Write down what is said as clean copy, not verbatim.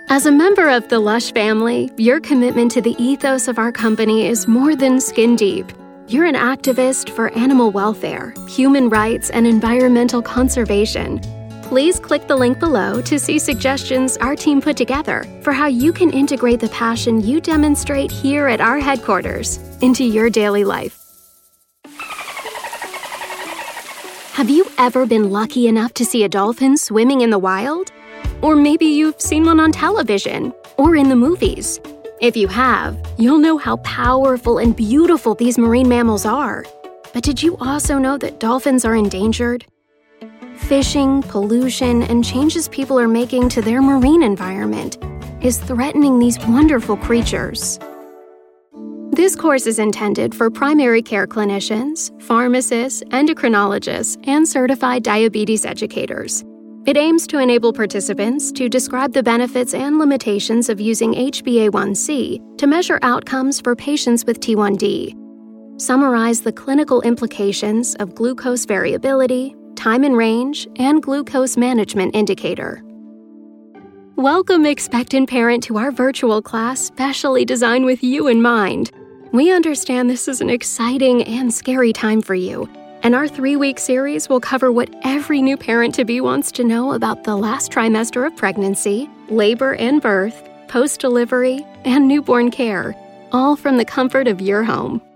As a member of the Lush family, your commitment to the ethos of our company is more than skin deep. You're an activist for animal welfare, human rights, and environmental conservation. Please click the link below to see suggestions our team put together for how you can integrate the passion you demonstrate here at our headquarters into your daily life. Have you ever been lucky enough to see a dolphin swimming in the wild? Or maybe you've seen one on television or in the movies. If you have, you'll know how powerful and beautiful these marine mammals are. But did you also know that dolphins are endangered? Fishing, pollution, and changes people are making to their marine environment is threatening these wonderful creatures. This course is intended for primary care clinicians, pharmacists, endocrinologists, and certified diabetes educators. It aims to enable participants to describe the benefits and limitations of using HbA1c to measure outcomes for patients with T1D, summarize the clinical implications of glucose variability, time in range, and glucose management indicator. Welcome, expectant parent, to our virtual class specially designed with you in mind. We understand this is an exciting and scary time for you, and our 3-week series will cover what every new parent-to-be wants to know about the last trimester of pregnancy, labor and birth, post-delivery, and newborn care, all from the comfort of your home.